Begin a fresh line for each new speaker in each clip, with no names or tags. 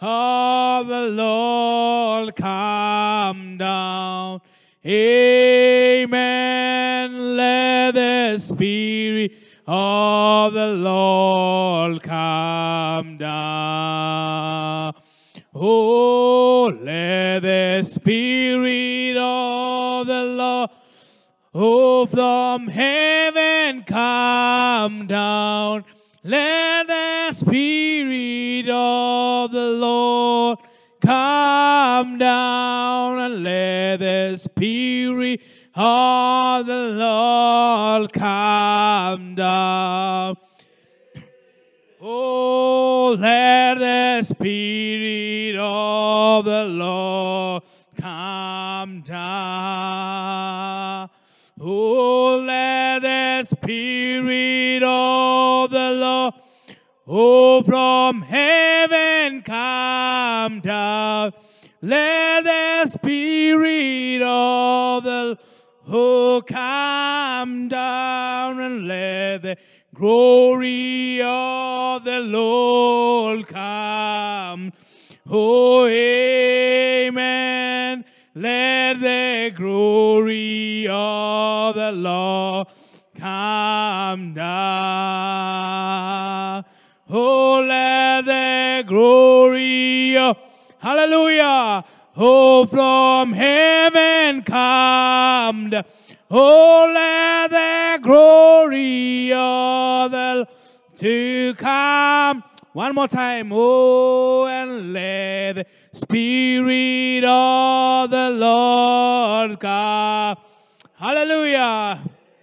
of the Lord come down. Amen. Let the Spirit of the Lord come down. Oh, let the Spirit of the Lord, oh, from heaven come down. Let the Spirit of the Lord come down, and let the Spirit of the Lord come down. Oh, let the Spirit of the Lord come down. Oh, let the Spirit of the Lord, oh, from heaven come down. Let the Spirit of the Lord come down, and let the glory of the Lord come. Oh, amen. Let the glory of the Lord come down. Oh, let the glory of, hallelujah, oh, from heaven come down. Oh, let the glory of the Lord to come. One more time. Oh, and let the Spirit of the Lord come. Hallelujah.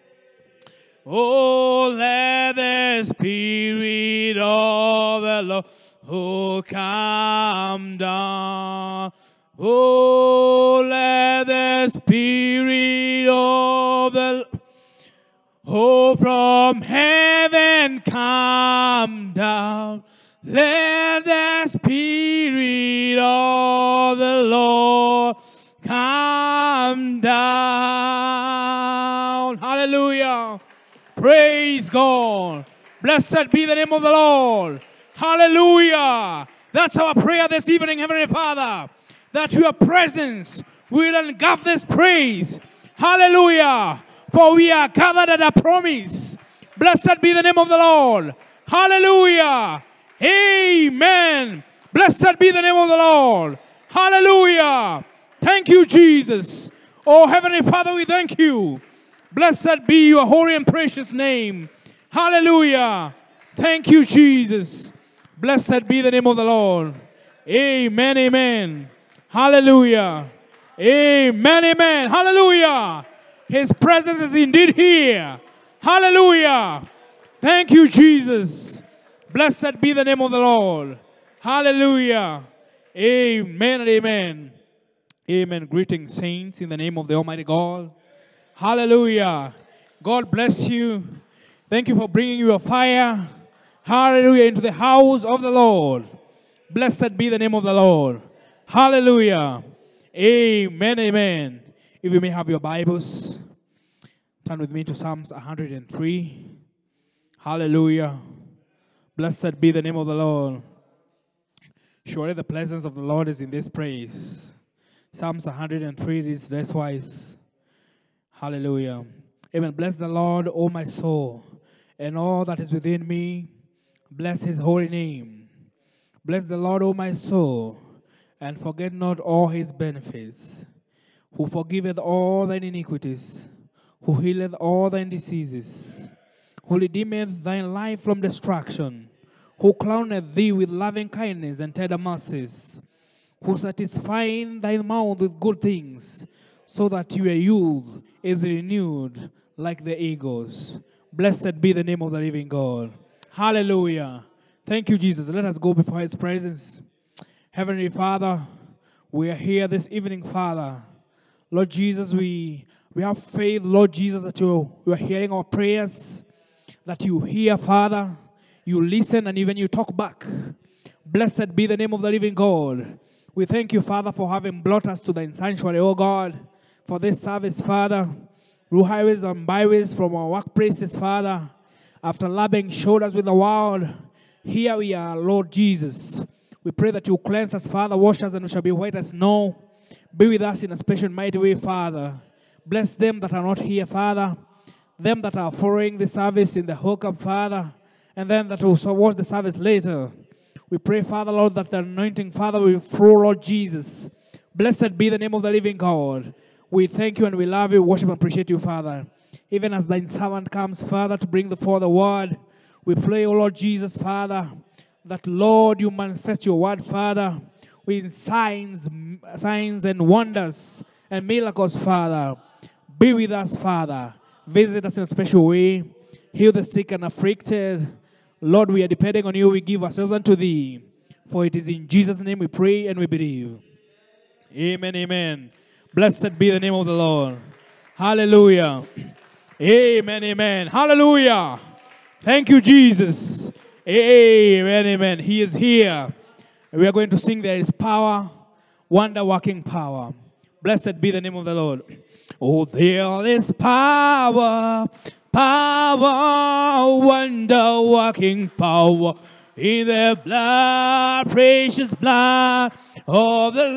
Oh, let the Spirit of the Lord, oh, come down. Oh, let the Spirit of the Lord, oh, from heaven come down. Let the Spirit of the Lord come down. Hallelujah. Praise God. Blessed be the name of the Lord. Hallelujah. That's our prayer this evening, Heavenly Father, that your presence will engulf this praise. Hallelujah. For we are gathered at a promise. Blessed be the name of the Lord. Hallelujah. Amen. Blessed be the name of the Lord. Hallelujah. Thank you, Jesus. Oh, Heavenly Father, we thank you. Blessed be your holy and precious name. Hallelujah. Thank you, Jesus. Blessed be the name of the Lord. Amen, amen. Hallelujah. Amen, amen. Hallelujah. His presence is indeed here. Hallelujah. Thank you, Jesus. Blessed be the name of the Lord. Hallelujah. Amen and amen. Amen. Greetings, saints, in the name of the Almighty God. Hallelujah. God bless you. Thank you for bringing your fire, hallelujah, into the house of the Lord. Blessed be the name of the Lord. Hallelujah. Amen, amen. If you may have your Bibles, turn with me to Psalms 103. Hallelujah. Blessed be the name of the Lord. Surely the presence of the Lord is in this place. Psalms 103 reads this wise. Hallelujah. Amen. Bless the Lord, O my soul, and all that is within me. Bless his holy name. Bless the Lord, O my soul, and forget not all his benefits, who forgiveth all thine iniquities, who healeth all thine diseases, who redeemeth thine life from destruction, who crowneth thee with loving kindness and tender mercies, who satisfieth thy mouth with good things, so that your youth is renewed like the eagles. Blessed be the name of the living God. Hallelujah. Thank you, Jesus. Let us go before his presence. Heavenly Father, we are here this evening, Father. Lord Jesus, we have faith, Lord Jesus, that you are hearing our prayers, that you hear, Father, you listen, and even you talk back. Blessed be the name of the living God. We thank you, Father, for having brought us to the sanctuary, oh God, for this service, Father, through highways and byways from our workplaces, Father. After loving showed us with the world, here we are, Lord Jesus. We pray that you cleanse us, Father, wash us, and we shall be white as snow. Be with us in a special and mighty way, Father. Bless them that are not here, Father. Them that are following the service in the hookup, Father. And them that will watch the service later. We pray, Father, Lord, that the anointing, Father, will flow, Lord Jesus. Blessed be the name of the living God. We thank you and we love you, worship and appreciate you, Father. Even as thine servant comes, Father, to bring forth the word, we pray, O Lord Jesus, Father, that, Lord, you manifest your word, Father, with signs and wonders and miracles, Father. Be with us, Father. Visit us in a special way. Heal the sick and afflicted. Lord, we are depending on you. We give ourselves unto thee. For it is in Jesus' name we pray and we believe. Amen, amen. Blessed be the name of the Lord. Hallelujah. Amen, amen. Hallelujah. Thank you, Jesus. Amen, amen. He is here. We are going to sing There is Power, Wonder-working Power. Blessed be the name of the Lord. Oh, there is power, power, wonder-working power in the blood, precious blood of the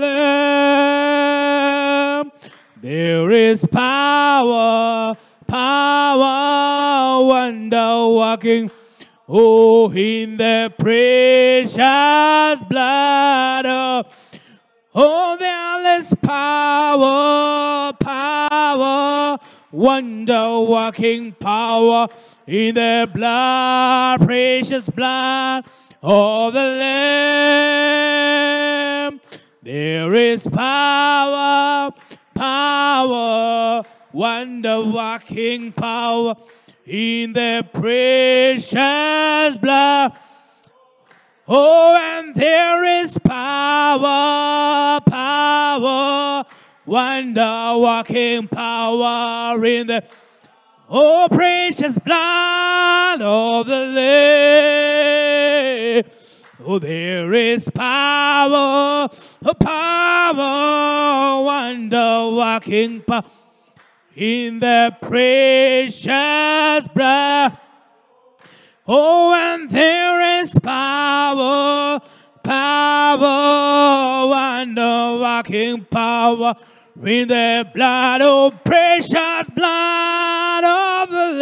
Lamb. There is power, power, wonder-working, oh, in the precious blood of, oh, there is power, power, wonder-working power in the blood, precious blood of the Lamb. There is power, power, wonder-working power in the precious blood. Oh, and there is power, power, wonder-working power in the, oh, precious blood of the Lamb. Oh, there is power, power, wonder-working power in the precious blood. Oh, and there is power, power, wonder-working power in the blood, oh, precious blood of the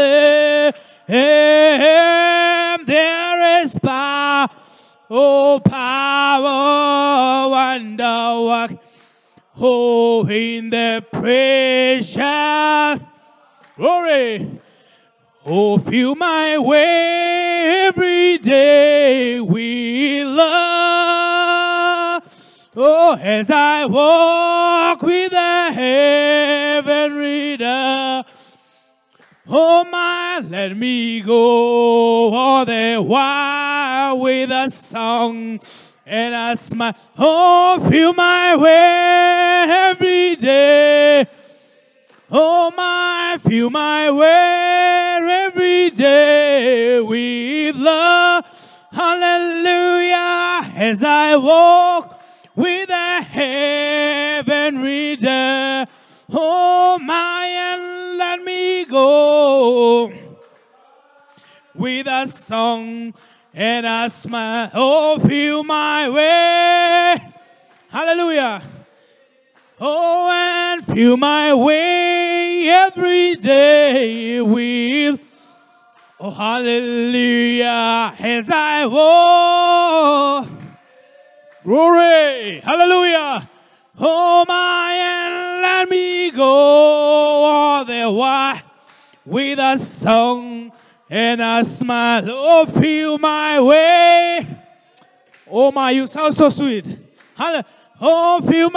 Lamb. There is power, oh, power, wonder-working, oh, in the precious, glory. Oh, fill my way every day with love. Oh, as I walk with the heavenly dove. Oh, my, let me go all the while with a song and a smile. Oh, fill my way every day. Oh, my, fill my way every day with love. Hallelujah. As I walk with a heavenly dove. Oh, my, and let me go with a song and a smile. Oh, fill my way. Hallelujah. Oh, and fill my way every day with, oh, hallelujah, as I walk. Glory, hallelujah. Oh, my, and let me go all the while with a song and a smile. Oh, fill my way. Oh, my, you sound so sweet. Hallelujah. Oh, fill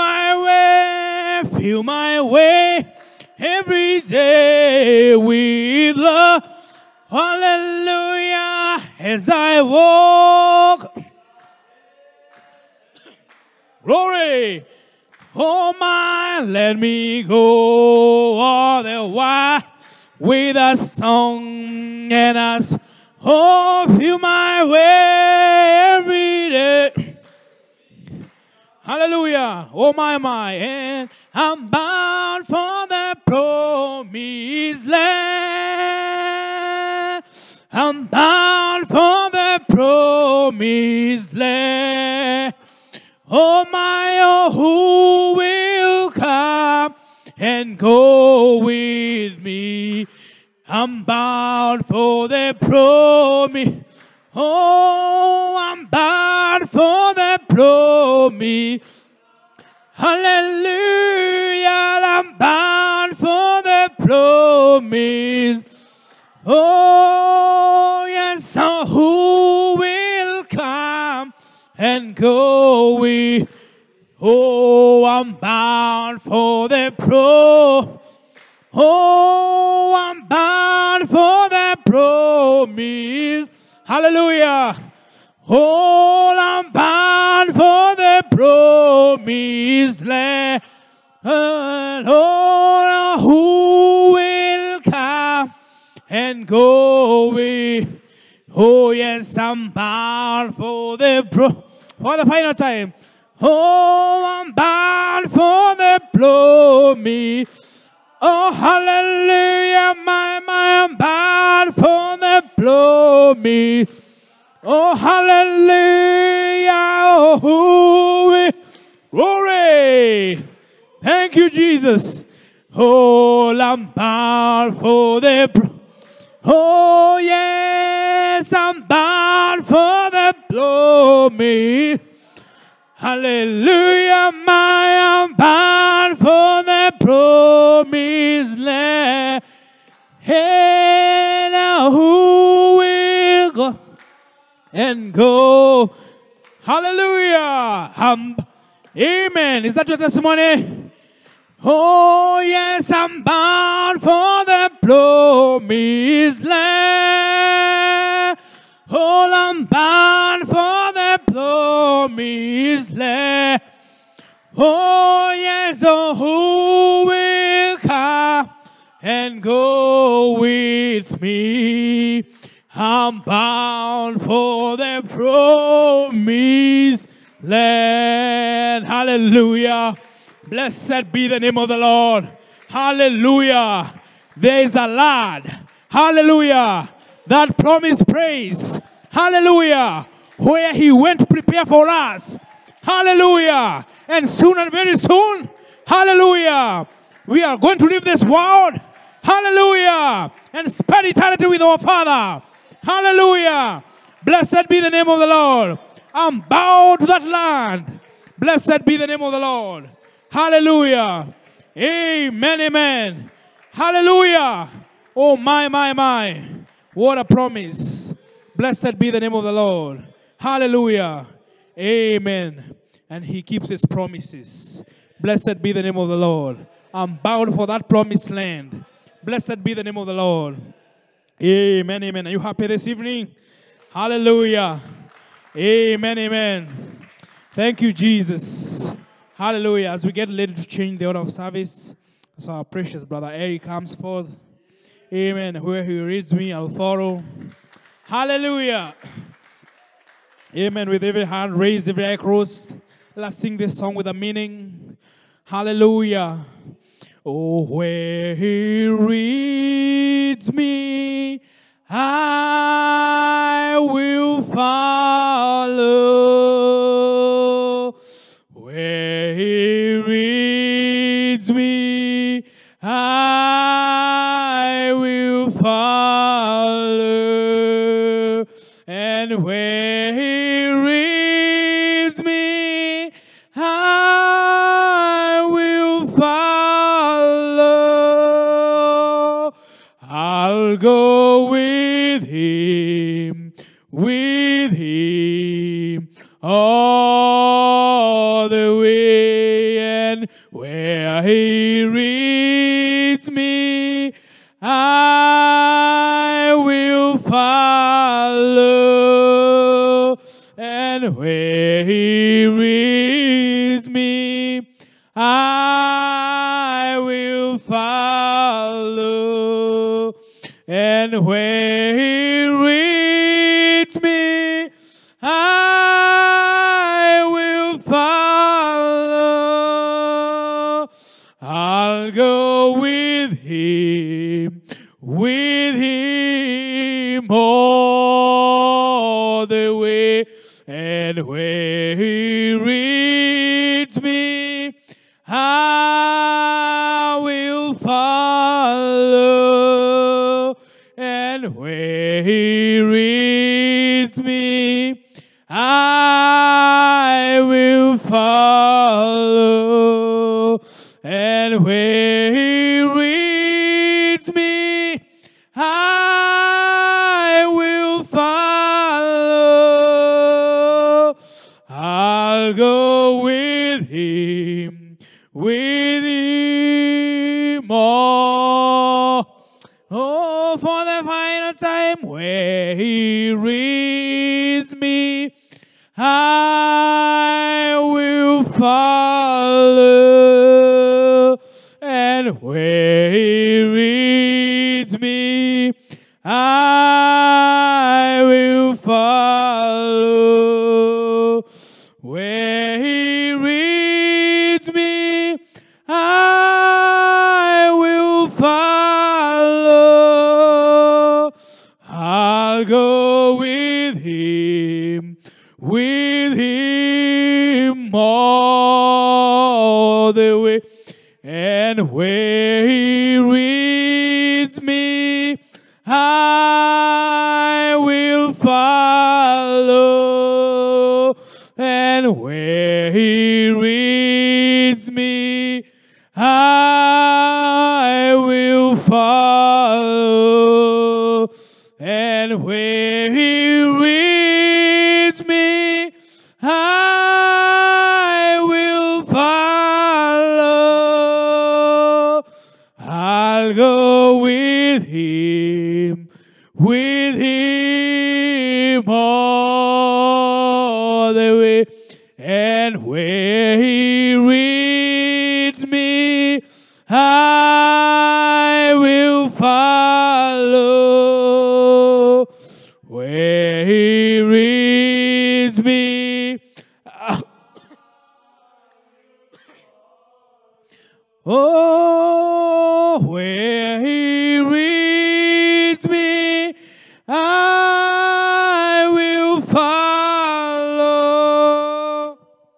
my way every day with love. Hallelujah, as I walk. Glory. Oh, my, let me go all the while with a song and a, oh, fill my way every day. Hallelujah. Oh, my, and I'm bound for the promised land. I'm bound for the promised land. Oh my, oh, who will come and go with me? I'm bound for the promise. Oh, I'm bound for the promise. Hallelujah, I'm bound for the promise. Oh, yes, so who will come and go with? Oh, I'm bound for the Oh, I'm bound for the promise. Hallelujah. Oh, I'm bound for the promised land. Oh, who will come and go with? Oh, yes, I'm bound for the for the final time. Oh, I'm bound for the promise. Oh, hallelujah, my, I'm bound for the promise. Oh, hallelujah, oh, glory. Thank you, Jesus. Oh, I'm bound for the oh, yes, I'm bound for the promise. Hallelujah, I'm bound for the promised land. Hey, now who will go and go? Hallelujah. Amen. Is that your testimony? Oh, yes, I'm bound for the promised land. Oh, I'm bound for the promised land. Oh, yes, oh, who will come and go with me? I'm bound for the promised land. Hallelujah. Blessed be the name of the Lord. Hallelujah. There is a lad. Hallelujah. That promised praise. Hallelujah. Where he went to prepare for us. Hallelujah. And soon and very soon. Hallelujah. We are going to leave this world. Hallelujah. And spend eternity with our Father. Hallelujah. Blessed be the name of the Lord. I'm bound to that land. Blessed be the name of the Lord. Hallelujah. Amen, amen. Hallelujah. Oh, my. What a promise. Blessed be the name of the Lord. Hallelujah. Amen. And he keeps his promises. Blessed be the name of the Lord. I'm bound for that promised land. Blessed be the name of the Lord. Amen, amen. Are you happy this evening? Hallelujah. Amen, amen. Thank you, Jesus. Hallelujah. As we get ready to change the order of service, so our precious brother Eric comes forth. Amen. Where he reads me, I'll follow. Hallelujah. Amen. With every hand raised, every eye closed, let's sing this song with a meaning. Hallelujah. Oh, where he reads me, I will follow. Where he reads me, I will follow. And where he reads me, I will follow. I'll go with him all the way, and where he leads me, I will follow. And where he leads me, I will follow. And where he leads me, I will follow. I'll go with him all. the way, and where he I will follow, and where He leads me, I will follow, and where He leads me, I will follow. I'll go with Him, oh, for the final time, where He leads me, I will follow, and where He leads me, I will follow. Where He leads me, I will follow. I'll go with Him all the way. And where He leads me, I will follow. And where He leads me, I will follow. And where He leads me, I will follow. I'll go with Him all the way. And where He leads me, I will follow. Where He leads me, oh, where He leads me, I will follow.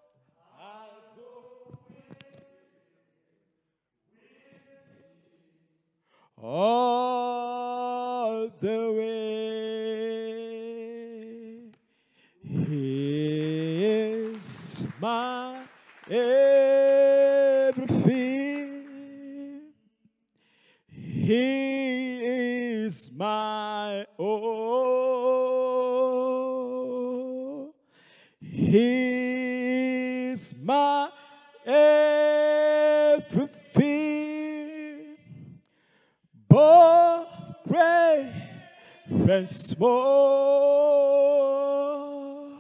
All the way. He is my everything. He is my all. He is my everything. Both great and small.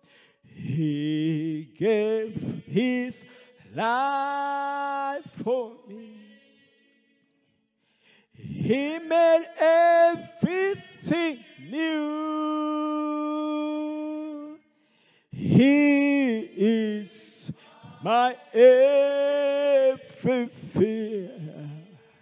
He gave His life for me. He made everything new. He is my everything.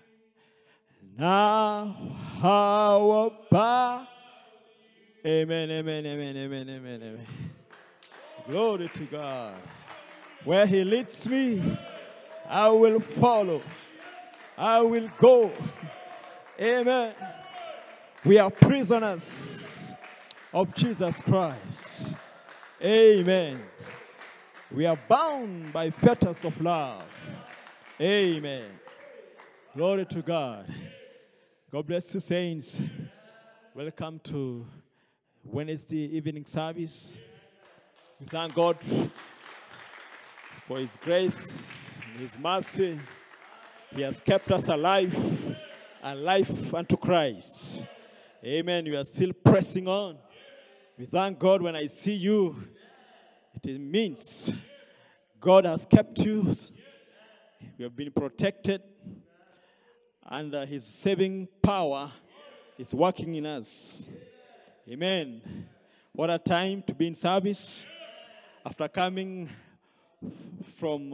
Now how about? Amen, amen, amen, amen, amen, amen. Glory to God. Where He leads me, I will follow. I will go. Amen. We are prisoners of Jesus Christ. Amen. We are bound by fetters of love. Amen. Glory to God. God bless you, saints. Welcome to Wednesday evening service. We thank God for His grace and His mercy. He has kept us alive and life unto Christ. Amen. We are still pressing on. We thank God when I see you. It means God has kept you. You have been protected. And His saving power is working in us. Amen. What a time to be in service. After coming from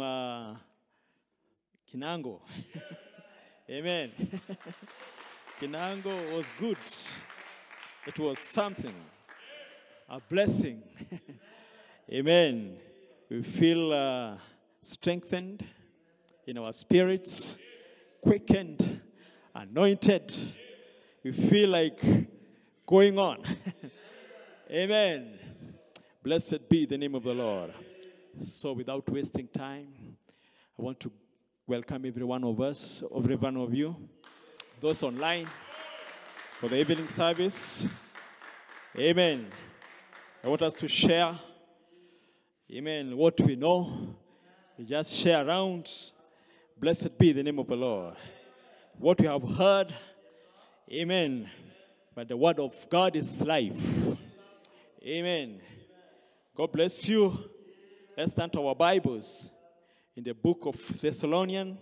Kinango. Amen. Kinango was good. It was something. A blessing. Amen. We feel strengthened.
in our spirits, quickened, anointed. We feel like going on. Amen. Blessed be the name of the Lord. So without wasting time, I want to welcome every one of us, every one of you, those online for the evening service. Amen. I want us to share, amen, what we know. We just share around. Blessed be the name of the Lord. What we have heard, amen. But the word of God is life. Amen. God bless you. Let's turn to our Bibles in the book of Thessalonians,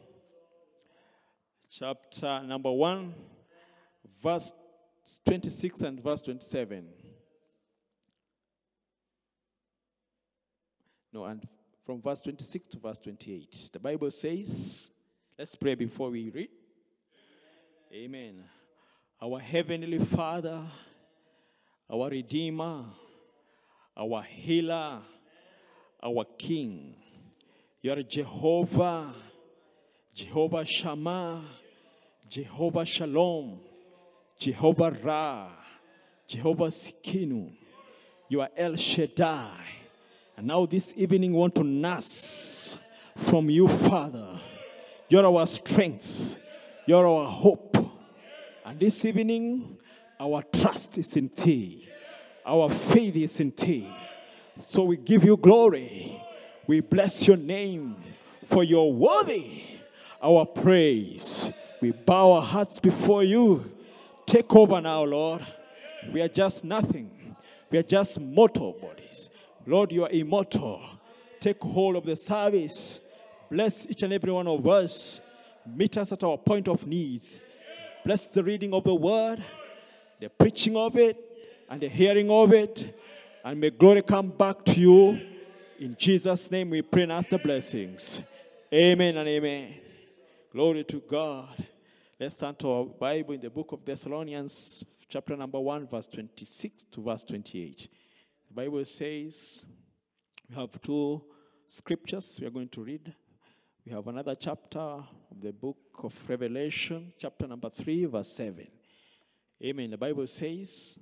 chapter number 1, verse 26 and verse 27. No, and from verse 26 to verse 28. The Bible says, let's pray before we read. Amen. Our Heavenly Father, our Redeemer, our Healer, our King. You are Jehovah, Jehovah Shammah, Jehovah Shalom, Jehovah Ra, Jehovah Sikinu. You are El Shaddai. And now this evening we want to nurse from you, Father. You're our strength. You're our hope. And this evening, our trust is in Thee. Our faith is in Thee. So we give you glory. We bless your name, for you're worthy our praise. We bow our hearts before you. Take over now, Lord. We are just nothing. We are just mortal bodies. Lord, you are immortal. Take hold of the service. Bless each and every one of us. Meet us at our point of needs. Bless the reading of the word, the preaching of it, and the hearing of it. And may glory come back to you. In Jesus' name we pray and ask the blessings. Amen and amen. Glory to God. Let's turn to our Bible in the book of Thessalonians, chapter number 1, verse 26 to verse 28. The Bible says, we have two scriptures we are going to read. We have another chapter of the book of Revelation, chapter number 3, verse 7. Amen. The Bible says,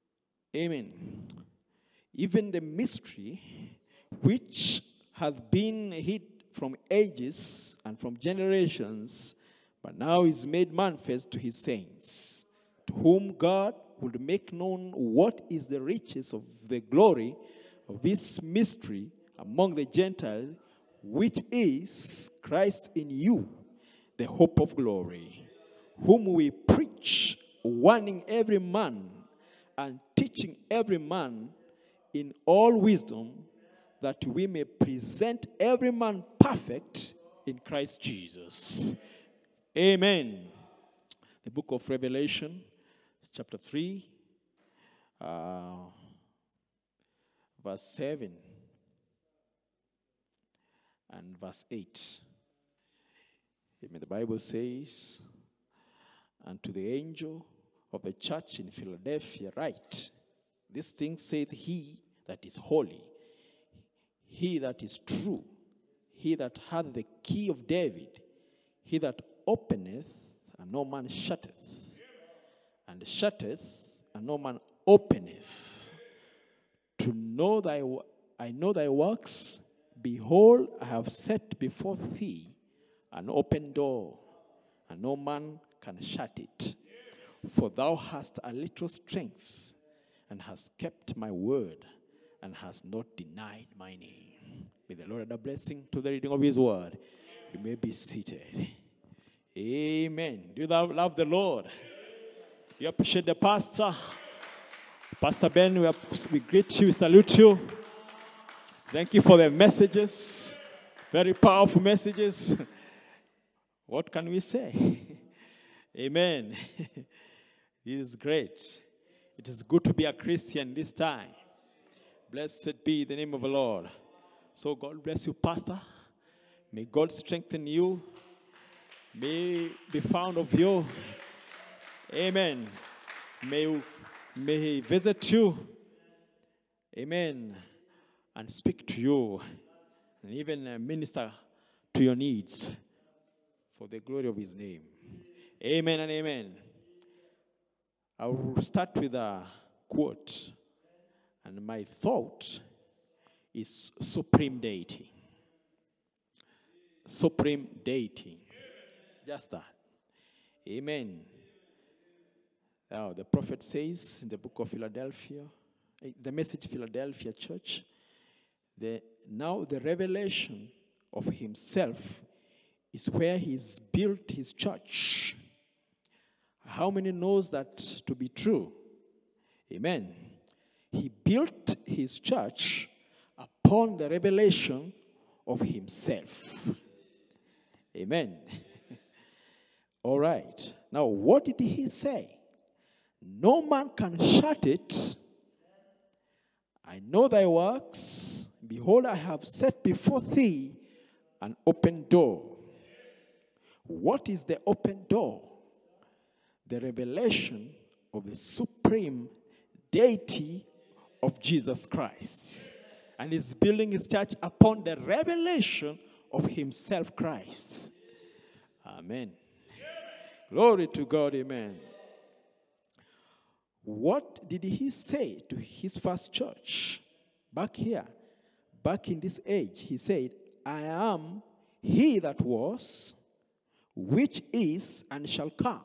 amen. Even the mystery which hath been hid from ages and from generations, but now is made manifest to his saints, to whom God would make known what is the riches of the glory of this mystery among the Gentiles, which is Christ in you, the hope of glory, whom we preach, warning every man and teaching every man in all wisdom, that we may present every man perfect in Christ Jesus. Amen. The book of Revelation, chapter 3, verse 7 and verse 8. Amen. The Bible says, and to the angel of the church in Philadelphia write, this thing saith he that is holy, he that is true, he that hath the key of David, he that openeth, and no man shutteth, and shutteth, and no man openeth. To know I know thy works. Behold, I have set before thee an open door, and no man can shut it. For thou hast a little strength, and hast kept my word, and hast not denied my name. May the Lord add a blessing to the reading of his word. You may be seated. Amen. Do you love the Lord? You appreciate the pastor? Pastor Ben, we greet you, we salute you. Thank you for the messages. Very powerful messages. What can we say? Amen. This is great. It is good to be a Christian this time. Blessed be the name of the Lord. So God bless you, Pastor. May God strengthen you. May be found of you. Amen. May he visit you. Amen. And speak to you. And even minister to your needs. for the glory of his name. Amen and amen. I will start with a quote, and my thought is supreme deity. Supreme deity. Just that. Amen. Now, the prophet says in the book of Philadelphia, the Message Philadelphia Church, now the revelation of himself is where he's built his church. How many knows that to be true? Amen. He built his church upon the revelation of himself. Amen. All right. Now, what did he say? No man can shut it. I know thy works. Behold, I have set before thee an open door. What is the open door? The revelation of the supreme deity of Jesus Christ. And he's building his church upon the revelation of himself, Christ. Amen. Glory to God, amen. What did he say to his first church? Back here, back in this age, he said, I am he that was, which is, and shall come.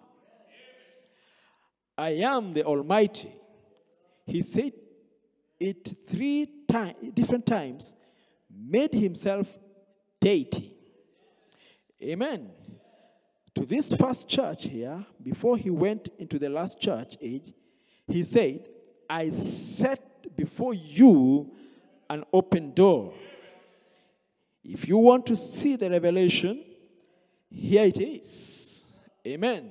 I am the Almighty. He said it 3 different times, made himself deity. Amen. To this first church here, before he went into the last church age, he said, I set before you an open door. If you want to see the revelation, here it is. Amen.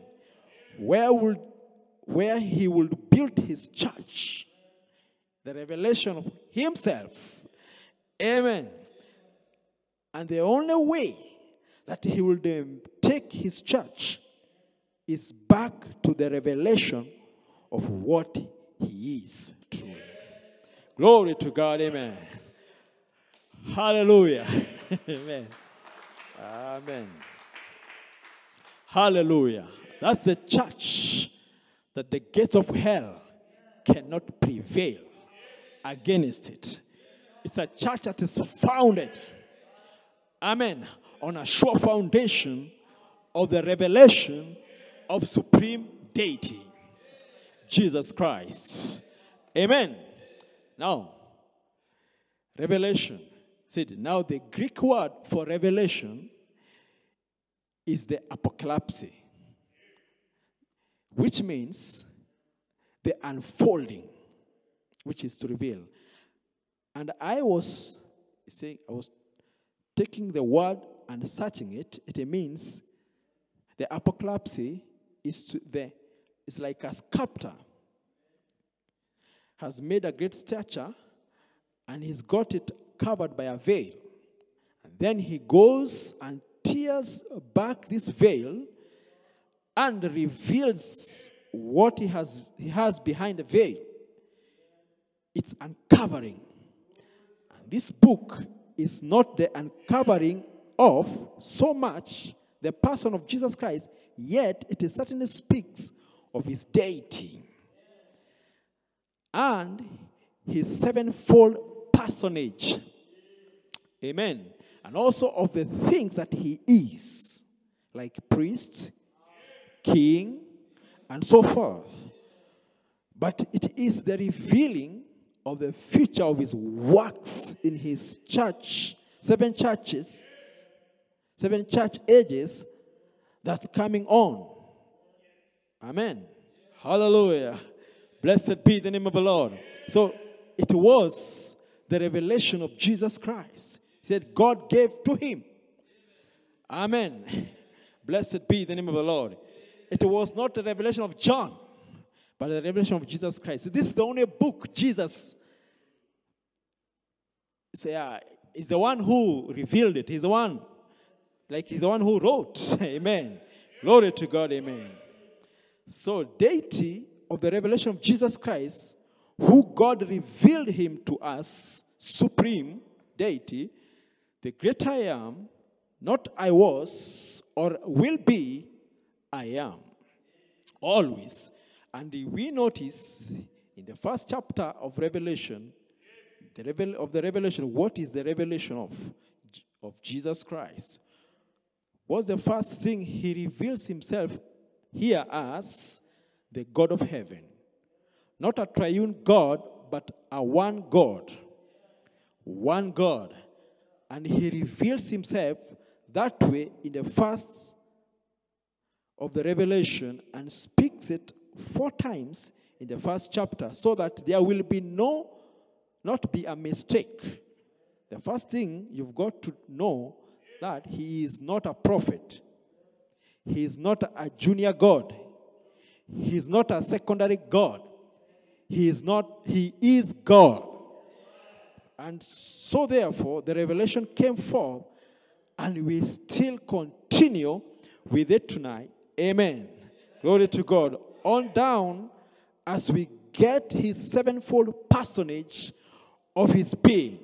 Where he would build his church. The revelation of himself. Amen. And the only way that he will take his church is back to the revelation of what he is truly. Glory to God, amen. Hallelujah. Amen. Amen. Hallelujah. That's the church that the gates of hell cannot prevail against it. It's a church that is founded, amen, on a sure foundation of the revelation of supreme deity, Jesus Christ. Amen. Now, revelation. Now the Greek word for revelation is the apocalypse, which means the unfolding, which is to reveal. And I was taking the word and searching it. It means the apocalypse is like a sculptor has made a great statue and he's got it covered by a veil. And then he goes and tears back this veil and reveals what he has behind the veil. It's uncovering. And this book is not the uncovering of so much the person of Jesus Christ, yet it certainly speaks of his deity and his sevenfold personage. Amen. And also of the things that he is, like priest, king, and so forth. But it is the revealing of the future of his works in his church, 7 church ages that's coming on. Amen. Hallelujah. Blessed be the name of the Lord. So it was the revelation of Jesus Christ. He said God gave to him. Amen. Blessed be the name of the Lord. It was not the revelation of John, but the revelation of Jesus Christ. This is the only book Jesus is the one who revealed it. He's the one who wrote. Amen. Glory to God. Amen. So deity of the revelation of Jesus Christ, who God revealed him to us, supreme deity, the great I am, not I was or will be, I am. Always. And we notice in the first chapter of Revelation, the revelation, what is the revelation of Jesus Christ? What's the first thing? He reveals himself here as the God of heaven. Not a triune God, but a one God. One God. And he reveals himself that way in the first of the revelation and speaks it 4 times in the first chapter so that there will be not be a mistake. The first thing you've got to know that he is not a prophet. He is not a junior God. He is not a secondary God. He is God. And so therefore, the revelation came forth, and we still continue with it tonight. Amen. Glory to God. On down as we get his sevenfold personage of his being.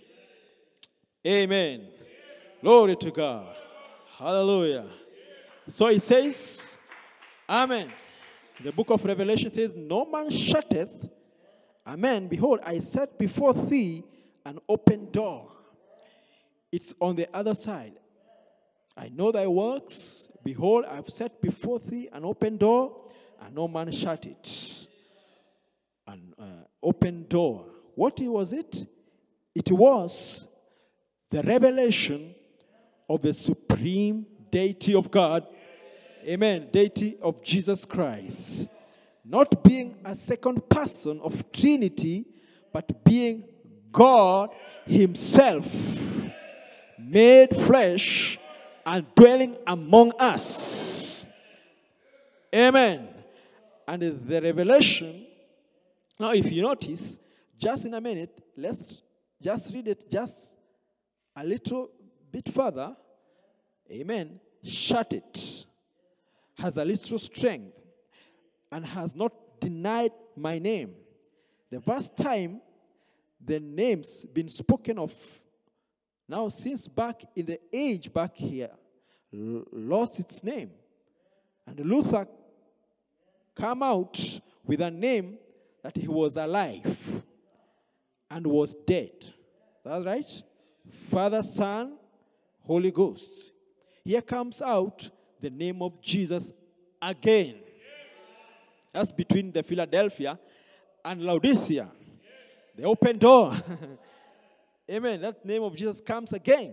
Amen. Glory to God. Hallelujah. So he says, Amen. The book of Revelation says, no man shutteth. Amen. Behold, I set before thee an open door. It's on the other side. I know thy works. Behold, I have set before thee an open door, and no man shut it. An open door. What was it? It was the revelation of the supreme deity of God. Amen. Deity of Jesus Christ. Not being a second person of Trinity, but being God himself, made flesh and dwelling among us. Amen. And the revelation, now if you notice, just in a minute, let's just read it just a little bit further. Amen. Shut it. Has a little strength and has not denied my name. The first time the name's been spoken of now since back in the age back here lost its name. And Luther came out with a name that he was alive and was dead. That's right? Father, Son, Holy Ghost. Here comes out the name of Jesus again. That's between the Philadelphia and Laodicea. The open door. Amen. That name of Jesus comes again.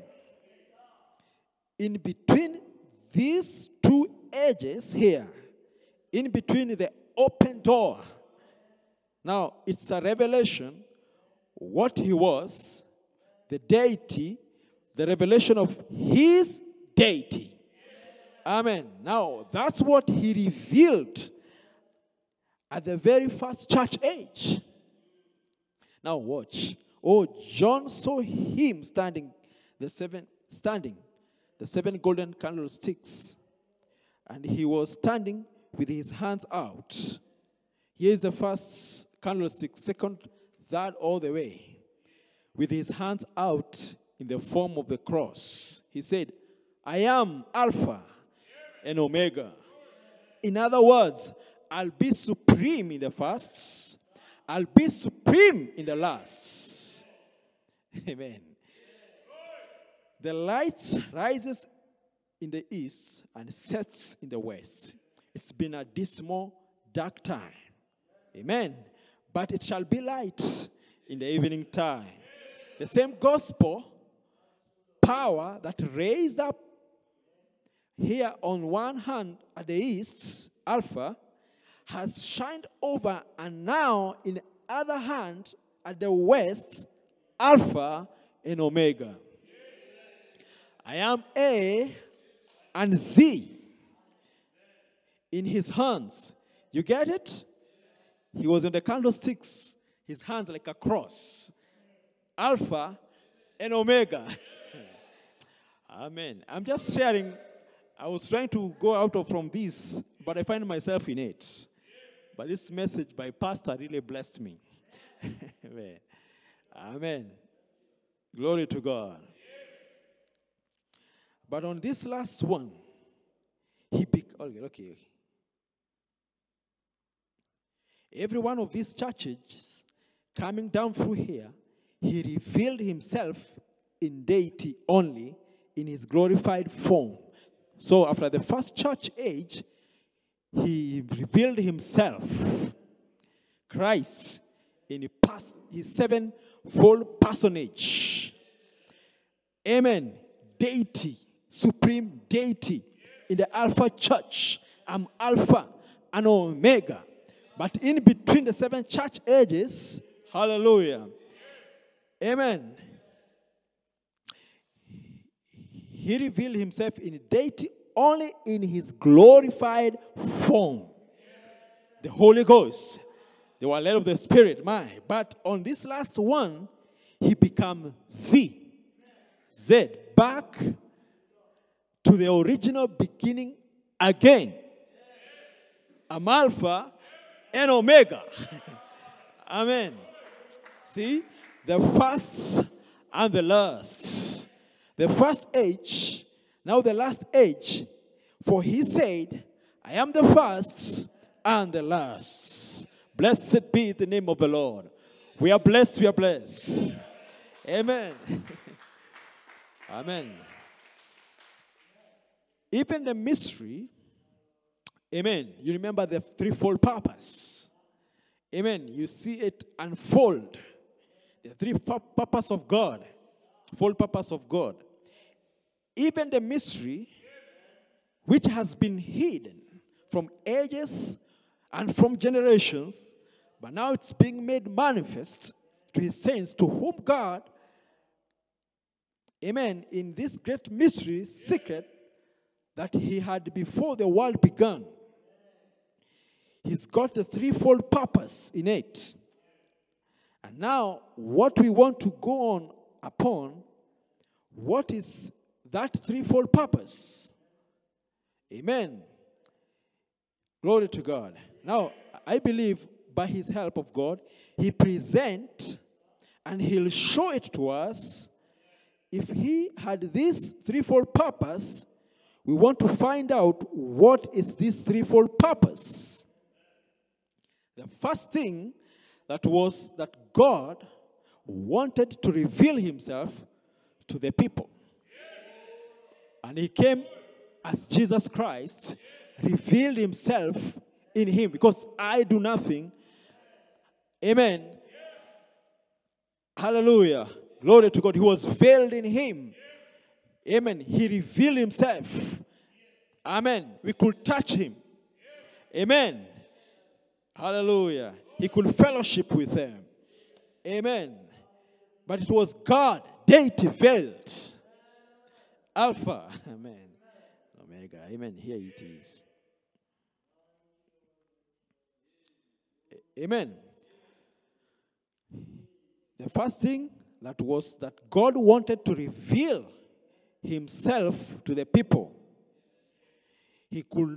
In between these 2 edges here, in between the open door, now it's a revelation what he was, the deity, the revelation of his deity. Amen. Now, that's what he revealed at the very first church age. Now watch. Oh, John saw him standing, the 7 golden candlesticks. And he was standing with his hands out. Here is the first candlestick, second, third, all the way. With his hands out in the form of the cross. He said, I am Alpha and Omega. In other words, I'll be supreme in the first. I'll be supreme in the last. Amen. The light rises in the east and sets in the west. It's been a dismal, dark time. Amen. But it shall be light in the evening time. The same gospel power that raised up here on one hand at the east, Alpha, has shined over, and now in the other hand at the west, Alpha and Omega. I am A and Z in his hands. You get it? He was in the candlesticks, his hands like a cross. Alpha and Omega. Amen. I'm just sharing. I was trying to go out from this, but I find myself in it. But this message by Pastor really blessed me. Amen. Amen. Glory to God. But on this last one, Okay. Every one of these churches coming down through here, he revealed himself in deity only in his glorified form. So after the first church age, he revealed himself, Christ, in his sevenfold personage. Amen. Deity, supreme deity. In the Alpha Church, I'm Alpha and Omega. But in between the 7 church ages, hallelujah, amen, he revealed himself in deity only in his glorified form. The Holy Ghost, they were led of the Spirit, but on this last one, he became Z, back to the original beginning again. I'm Alpha and Omega. Amen. See, the first and the last. The first age, now the last age. For he said, I am the first and the last. Blessed be the name of the Lord. We are blessed, we are blessed. Amen. Amen. Even the mystery, amen, you remember the threefold purpose. Amen. You see it unfold. The three purpose of God. Full purpose of God. Even the mystery, which has been hidden from ages and from generations, but now it's being made manifest to his saints, to whom God, amen, in this great mystery, secret, that he had before the world began. He's got the threefold purpose in it. And now, what we want to go on upon, what is that threefold purpose? Amen. Glory to God. Now, I believe by his help of God, he present and he'll show it to us. If he had this threefold purpose, we want to find out what is this threefold purpose. The first thing that was that God wanted to reveal himself to the people. And he came as Jesus Christ, revealed himself in him, because I do nothing. Amen. Hallelujah. Glory to God. He was veiled in him. Amen. He revealed himself. Amen. We could touch him. Amen. Hallelujah. He could fellowship with them. Amen. But it was God, deity veiled. Alpha. Amen. Omega. Amen. Here it is. Amen. The first thing that was that God wanted to reveal himself to the people. He could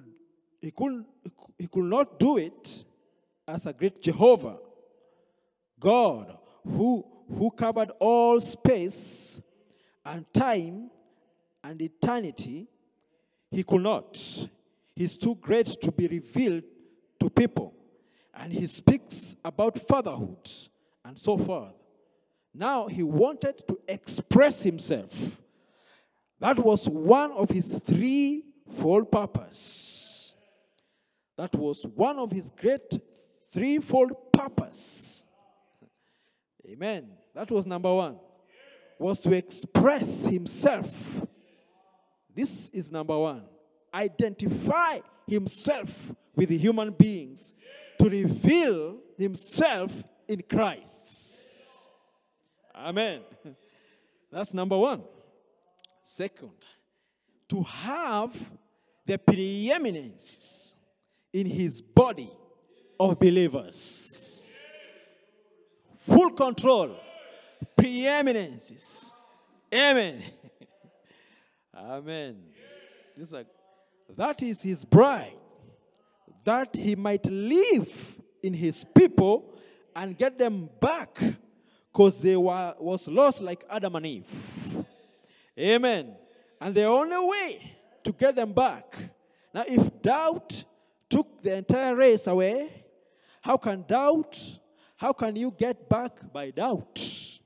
not do it as a great Jehovah, God, who covered all space and time and eternity. He could not. He's too great to be revealed to people. And he speaks about fatherhood and so forth. Now he wanted to express himself. That was one of his threefold purpose. That was one of his great threefold purpose. Amen. That was number one. Was to express himself. This is number one. Identify himself with the human beings. To reveal himself in Christ. Amen. That's number one. Second, to have the preeminence in his body of believers. Full control. Preeminences. Amen. Amen. That is his bride. That he might live in his people and get them back, because they was lost like Adam and Eve. Amen. And the only way to get them back. Now, if doubt took the entire race away, how can you get back by doubt?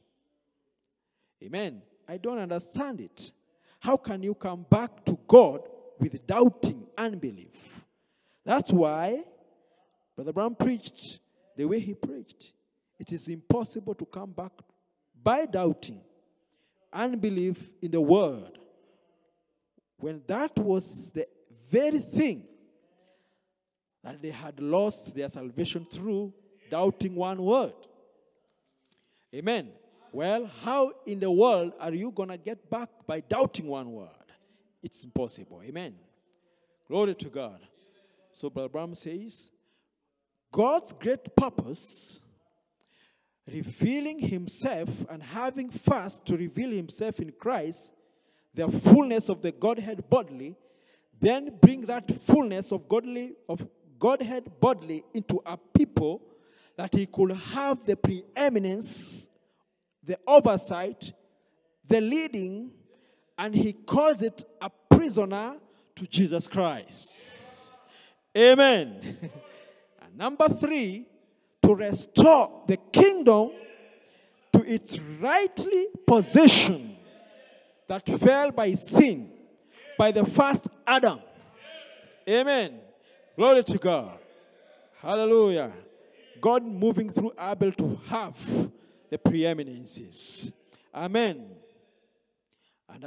Amen. I don't understand it. How can you come back to God with doubting unbelief? That's why Brother Brown preached the way he preached. It is impossible to come back by doubting unbelief in the word, when that was the very thing that they had lost their salvation through doubting one word. Amen. Well, how in the world are you going to get back by doubting one word? It's impossible. Amen. Glory to God. So Brother Branham says, God's great purpose, revealing himself and having first to reveal himself in Christ, the fullness of the Godhead bodily, then bring that fullness of Godhead bodily into a people, that he could have the preeminence, the oversight, the leading, and he calls it a prisoner to Jesus Christ. Amen. And number 3, to restore the kingdom to its rightly position that fell by sin, by the first Adam. Amen. Glory to God. Hallelujah. God moving through Abel to have the preeminences. Amen. And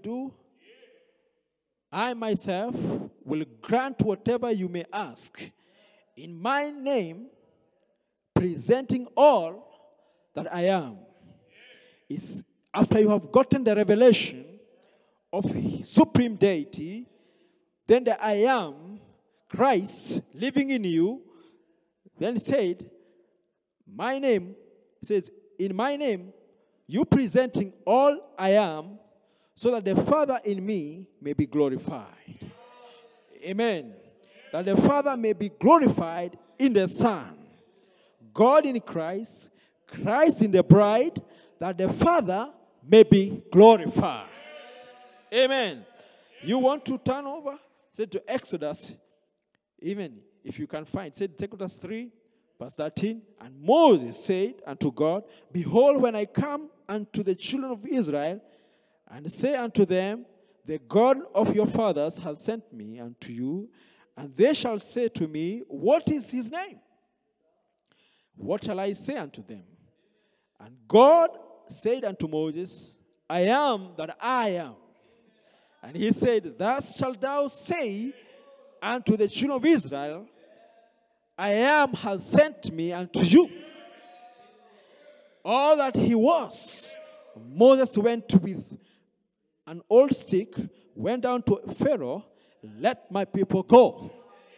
I myself will grant whatever you may ask in my name, presenting all that I am. Is after you have gotten the revelation of supreme deity, then the I am, Christ, living in you, then said, my name, says, in my name, you presenting all I am, so that the Father in me may be glorified. Amen. That the Father may be glorified in the Son. God in Christ, Christ in the bride, that the Father may be glorified. Amen. You want to turn over? Say to Exodus, even if you can find, say Exodus 3, verse 13. And Moses said unto God, behold, when I come unto the children of Israel, and say unto them, the God of your fathers hath sent me unto you, and they shall say to me, what is his name? What shall I say unto them? And God said unto Moses, I am that I am. And he said, thus shalt thou say unto the children of Israel, I am hath sent me unto you. All that he was, Moses went with an old stick, went down to Pharaoh, let my people go.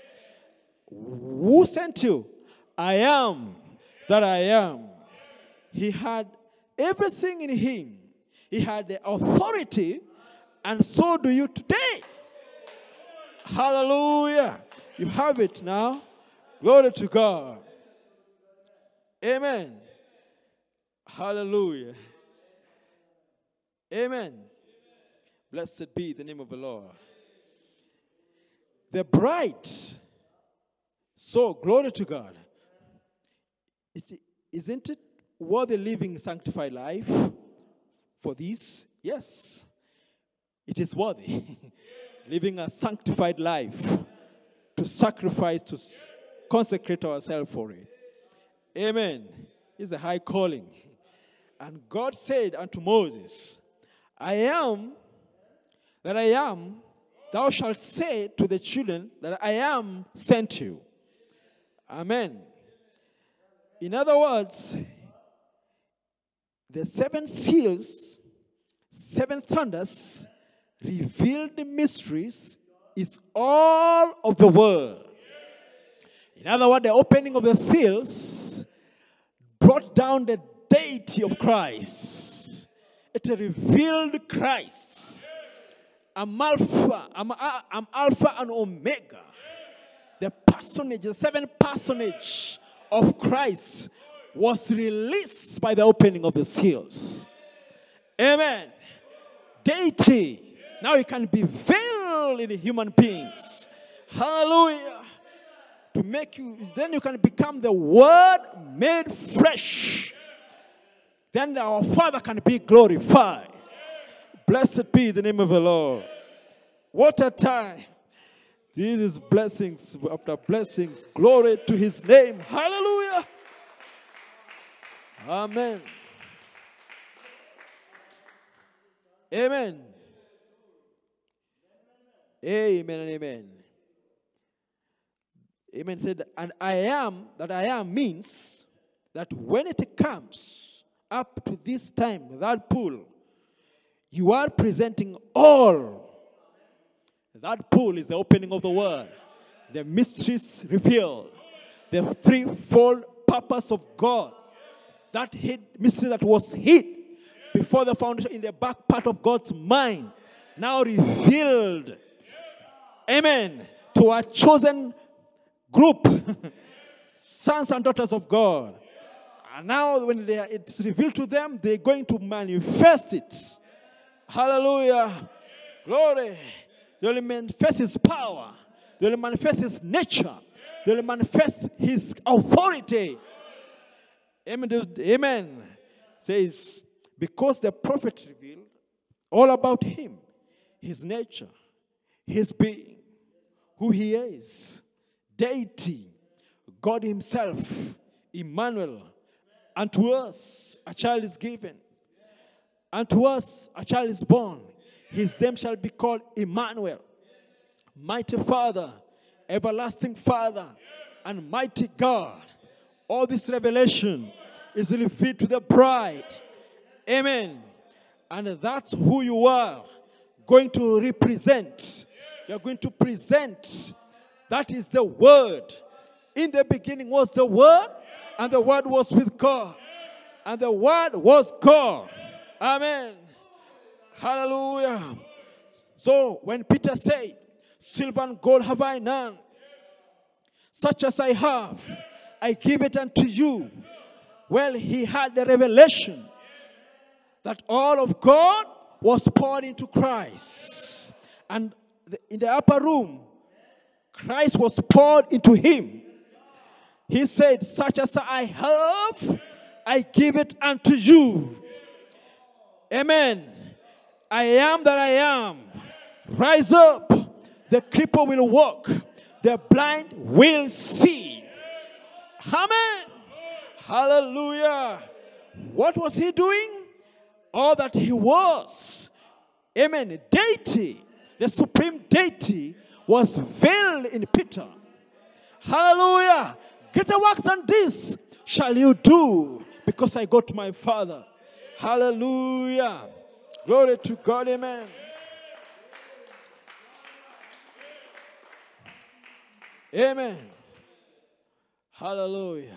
Who sent you? I am that I am. He had everything in him. He had the authority, and so do you today. Hallelujah. You have it now. Glory to God. Amen. Hallelujah. Amen. Blessed be the name of the Lord. The bride. So, glory to God. Isn't it worthy living sanctified life for this? Yes. It is worthy. Living a sanctified life, to sacrifice, to consecrate ourselves for it. Amen. It's a high calling. And God said unto Moses, I am that I am. Thou shalt say to the children that I am sent you. Amen. In other words, the 7 seals, 7 thunders, revealed mysteries is all of the world. In other words, the opening of the seals brought down the deity of Christ. It revealed Christ. I'm Alpha and Omega. The personage, the 7 personage of Christ was released by the opening of the seals. Amen. Deity. Now it can be veiled in human beings. Hallelujah. To make you, then you can become the Word made fresh. Then our Father can be glorified. Blessed be the name of the Lord. What a time. These is blessings after blessings. Glory to His name. Hallelujah. Amen. Amen. Amen and amen. Amen said, and I am that I am means that when it comes up to this time, that pool, you are presenting all. That pool is the opening of the word, the mysteries revealed, the threefold purpose of God, that mystery that was hid before the foundation in the back part of God's mind, now revealed. Amen. To our chosen group, sons and daughters of God. And now when it's revealed to them, they're going to manifest it. Hallelujah. Glory. They will manifest His power. They will manifest His nature. They will manifest His authority. Amen. Amen. Says, because the prophet revealed all about Him, His nature, His being, who He is, deity, God Himself, Emmanuel. Unto us a child is given. Unto us a child is born. His name shall be called Emmanuel. Mighty Father, everlasting Father, and mighty God. All this revelation is revealed to the bride. Amen. And that's who you are going to represent. You're going to present. That is the Word. In the beginning was the Word, and the Word was with God. And the Word was God. Amen. Hallelujah. So when Peter said, silver and gold have I none, such as I have, I give it unto you. Well, he had the revelation that all of God was poured into Christ. And in the upper room, Christ was poured into him. He said, such as I have, I give it unto you. Amen. I am that I am. Rise up. The cripple will walk. The blind will see. Amen. Hallelujah. What was he doing? All that he was. Amen. Deity, the supreme deity, was veiled in Peter. Hallelujah. Greater works than this shall you do, because I go to my Father. Hallelujah. Glory to God. Amen. Amen. Hallelujah.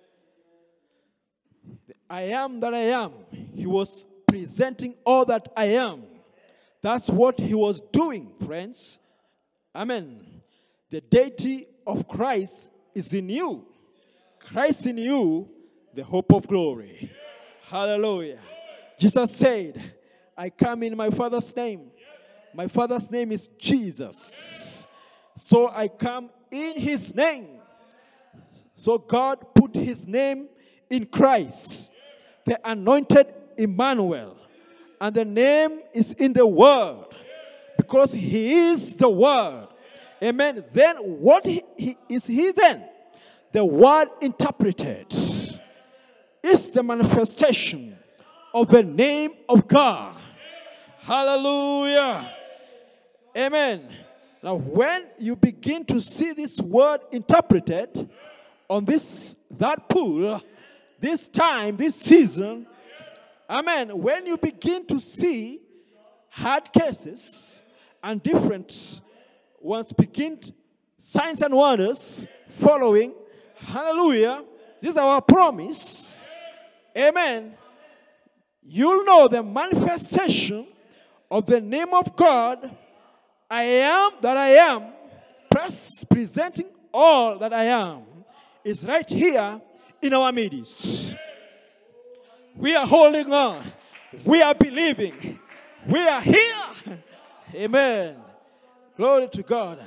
I am that I am. He was presenting all that I am. That's what he was doing, friends. Amen. The deity of Christ is in you. Christ in you, the hope of glory. Hallelujah. Jesus said, I come in my Father's name. My Father's name is Jesus. So I come in his name. So God put his name in Christ, the anointed Emmanuel. And the name is in the Word, because he is the Word. Amen. Then what is he then? The Word interpreted is the manifestation of the name of God. Hallelujah. Amen. Now when you begin to see this word interpreted on that pool, this time, this season, amen, when you begin to see hard cases and different ones begin, signs and wonders following, hallelujah, this is our promise, amen, you'll know the manifestation of the name of God. I am that I am, presenting all that I am, is right here in our midst. We are holding on. We are believing. We are here. Amen. Glory to God.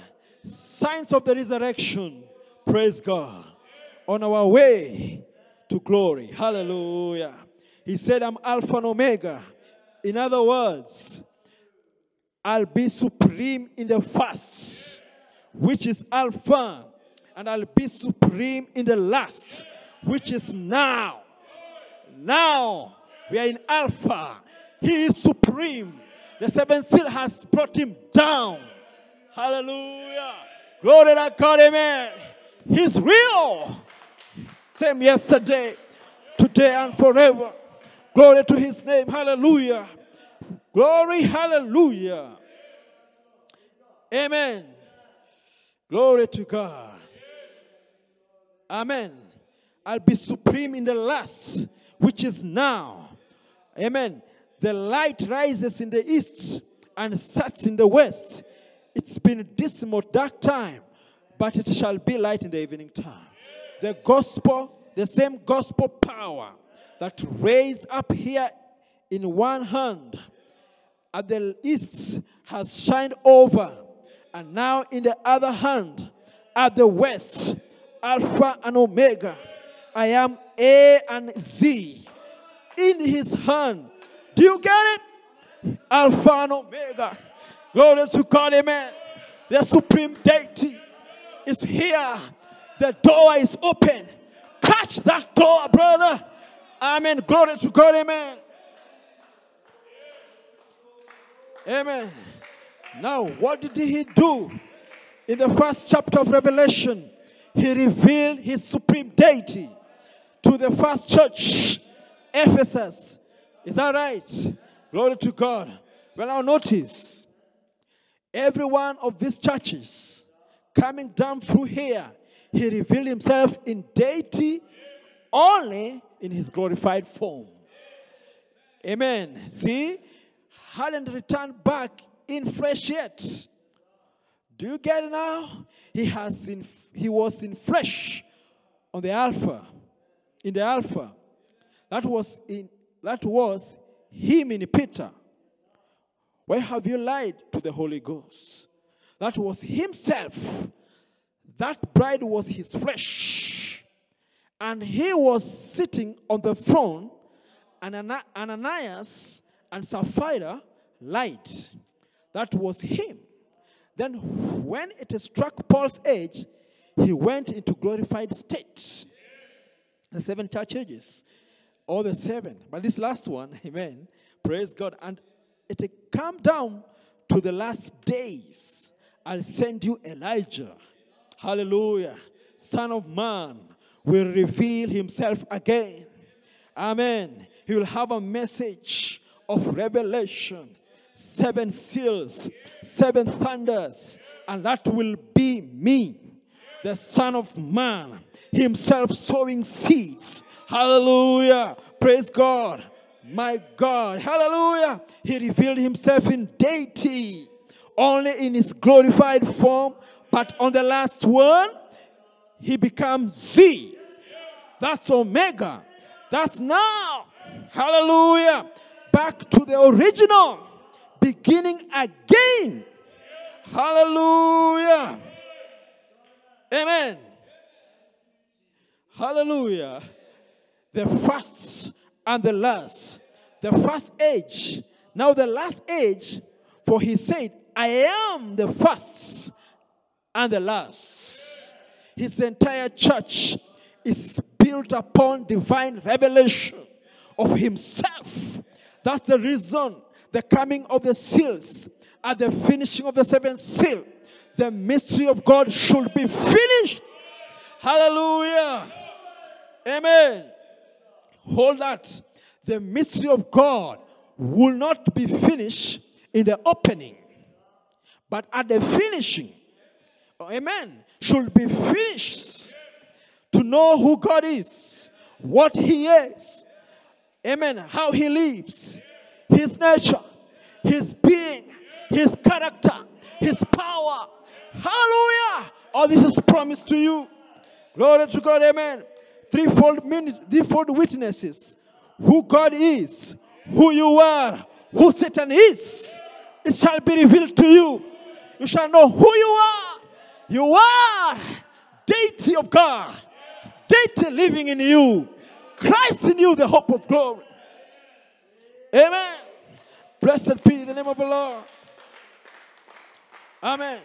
Signs of the resurrection. Praise God. On our way to glory. Hallelujah. He said, I'm Alpha and Omega. In other words, I'll be supreme in the first, which is Alpha. And I'll be supreme in the last, which is now. Now, we are in Alpha. He is supreme. The seventh seal has brought him down. Hallelujah. Glory to God, amen. He's real. Same yesterday, today, and forever. Glory to his name. Hallelujah. Glory, hallelujah. Amen. Glory to God. Amen. I'll be supreme in the last, which is now. Amen. The light rises in the east and sets in the west. It's been a dismal, dark time, but it shall be light in the evening time. The gospel, the same gospel power that raised up here in one hand at the east has shined over, and now in the other hand at the west, Alpha and Omega. I am A and Z in his hand. Do you get it? Alpha and Omega. Glory to God, amen. The supreme deity is here. The door is open. Catch that door, brother. Amen. Glory to God, amen. Amen. Now, what did he do? In the first chapter of Revelation, he revealed his supreme deity to the first church, Ephesus. Is that right? Glory to God. Well, now notice, every one of these churches coming down through here, he revealed himself in deity only in his glorified form. Amen. See? Hadn't returned back in flesh yet. Do you get it now? He was in flesh on the Alpha. In the Alpha. That was him in Peter. Why have you lied to the Holy Ghost? That was himself. That bride was his flesh. And he was sitting on the throne, and Ananias and Sapphira lied. That was him. Then when it struck Paul's age, he went into glorified state. The 7 church ages. All the 7. But this last one, amen, praise God. And it come down to the last days. I'll send you Elijah. Hallelujah. Son of Man will reveal himself again. Amen. He will have a message of revelation. 7 seals, 7 thunders. And that will be me, the Son of Man, himself sowing seeds. Hallelujah. Praise God. My God. Hallelujah. He revealed himself in deity, only in his glorified form. But on the last one, he becomes Z. That's Omega. That's now. Hallelujah. Back to the original. Beginning again. Hallelujah. Amen. Hallelujah. The first and the last. The first age. Now the last age. For he said, I am the first and the last. His entire church is built upon divine revelation of himself. That's the reason the coming of the seals at the finishing of the 7th seal, the mystery of God should be finished. Hallelujah. Amen. Hold that. The mystery of God will not be finished in the opening, but at the finishing. Amen. Should be finished. To know who God is, what he is. Amen. How he lives. His nature. His being. His character. His power. Hallelujah. All this is promised to you. Glory to God. Amen. Threefold witnesses. Who God is. Who you are. Who Satan is. It shall be revealed to you. You shall know who you are. You are deity of God. Deity living in you. Christ in you, the hope of glory. Amen. Blessed be the name of the Lord. Amen.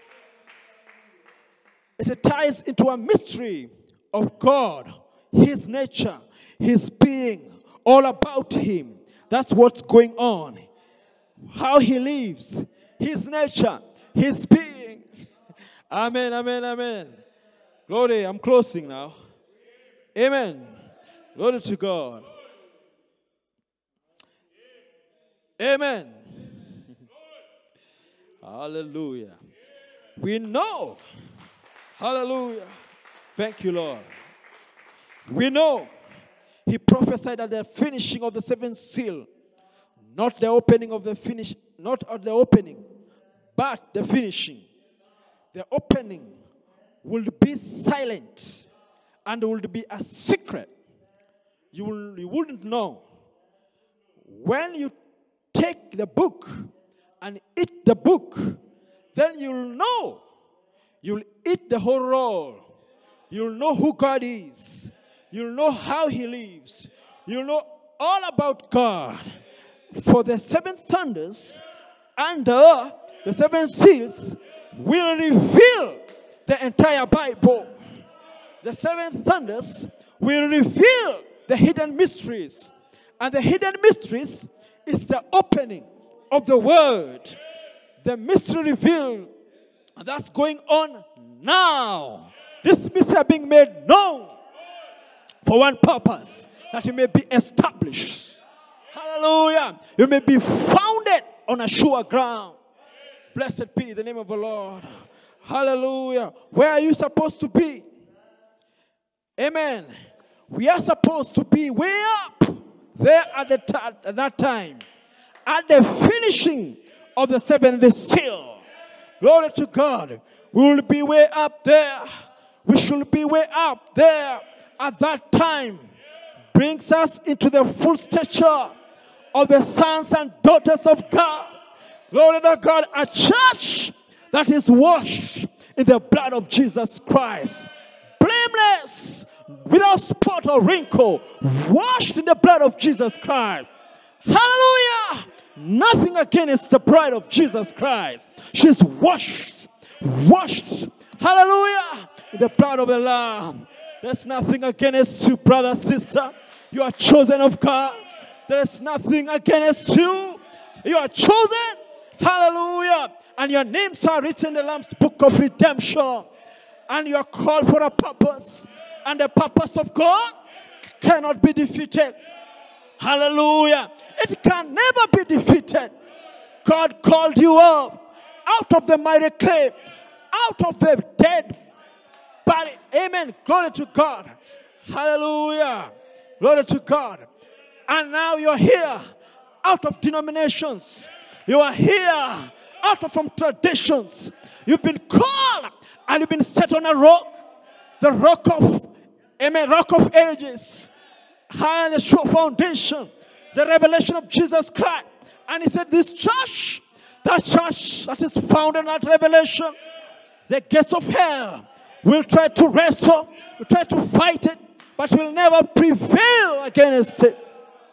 It ties into a mystery of God, His nature, His being, all about Him. That's what's going on. How He lives, His nature, His being. Amen, amen, amen. Glory, I'm closing now. Amen. Glory to God. Amen. Hallelujah. We know. Hallelujah. Thank you, Lord. We know He prophesied at the finishing of the seventh seal. Not the opening of the finish, not at the opening, but the finishing. The opening will be silent and will be a secret. You wouldn't know. When you take the book and eat the book, then you'll know. You'll eat the whole roll. You'll know who God is. You'll know how He lives. You'll know all about God. For the seven thunders and the seven seals will reveal the entire Bible. The seven thunders will reveal the hidden mysteries. And the hidden mysteries is the opening of the Word. The mystery revealed that's going on now. This mystery is being made known for one purpose, that it may be established. Hallelujah. You may be founded on a sure ground. Blessed be the name of the Lord. Hallelujah. Where are you supposed to be? Amen. We are supposed to be way up there at that time. At the finishing of the seventh seal. Glory to God. We will be way up there. We should be way up there at that time. Brings us into the full stature of the sons and daughters of God. Glory to God. A church that is washed in the blood of Jesus Christ. Blameless, without spot or wrinkle. Washed in the blood of Jesus Christ. Hallelujah. Nothing against the bride of Jesus Christ. She's washed. Washed. Hallelujah. In the blood of the Lamb. There's nothing against you, brother, sister. You are chosen of God. There's nothing against you. You are chosen. Hallelujah. And your names are written in the Lamb's book of redemption. And you are called for a purpose. And the purpose of God cannot be defeated. Hallelujah. It can never be defeated. God called you up out of the mighty clay, out of the dead body. Amen. Glory to God. Hallelujah. Glory to God. And now you're here out of denominations. You are here out of from traditions. You've been called and you've been set on a rock. The rock of, amen, rock of ages. High on the sure foundation. The revelation of Jesus Christ. And he said, this church, that church that is found in that revelation, the gates of hell will try to wrestle, will try to fight it, but will never prevail against it.